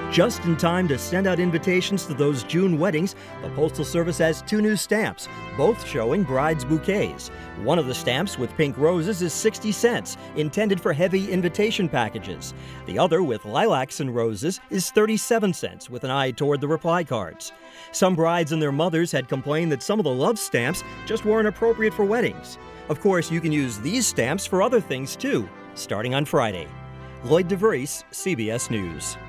Just in time to send out invitations to those June weddings, the Postal Service has 2 new stamps, both showing brides' bouquets. One of the stamps with pink roses is 60 cents, intended for heavy invitation packages. The other, with lilacs and roses, is 37 cents, with an eye toward the reply cards. Some brides and their mothers had complained that some of the love stamps just weren't appropriate for weddings. Of course, you can use these stamps for other things too, starting on Friday. Lloyd DeVries, CBS News.